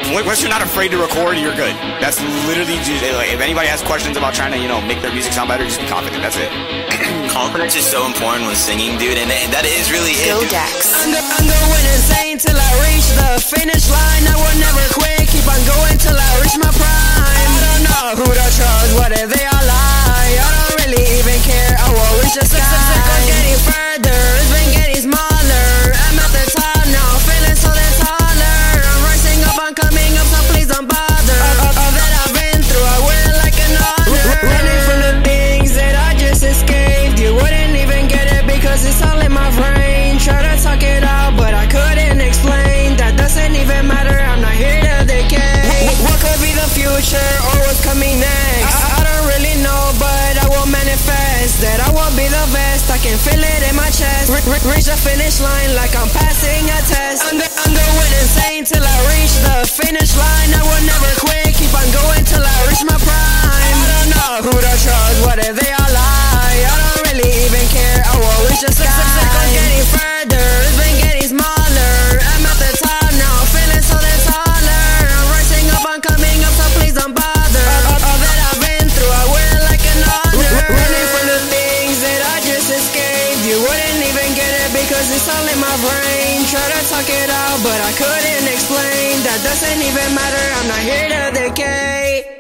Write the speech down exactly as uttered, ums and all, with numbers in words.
once you're not afraid to record, you're good. That's literally just, like, if anybody has questions about trying to, you know, make their music sound better, just be confident. That's it. Confidence is so important when singing, dude, and that is really it. Go Dex. I'm, go- I'm going insane till I reach the finish line. I will never quit, keep on going till I reach my prime. I don't know who to trust, what if they all lie. I don't really even care, I will reach the sky. Circle's getting further, it's been getting smaller. I'm at the top now, feeling so that taller. I'm rising up, I'm coming up, so please don't bother. All, all that I've been through, I wear it like an honor. Running from the things that I just escaped. You wouldn't even get it because it's all in my brain. Try to talk it out, but I couldn't explain. That doesn't even matter, I'm not here to decay. What could be the future or what's coming next? I, I don't really know, but I will manifest that I will be the best. I can feel it in my chest. Re- re- reach the finish line like I'm passing a test. I'm, go- I'm going insane till I reach the finish line. I will never quit, keep on going till I reach my prime. I don't know who to trust, what if they all lie. I don't really even care, I will reach the sky. Circle's getting further, it's been getting smaller. I'm at the top now, feeling so that taller. I'm rising up, I'm coming up, so please don't bother. All, all that I've been through, I wear it like an honor. Running from the things that I just escaped. You wouldn't even get it because it's all in my brain. Try to talk it out, but I couldn't explain. That doesn't even matter, I'm not here to decay.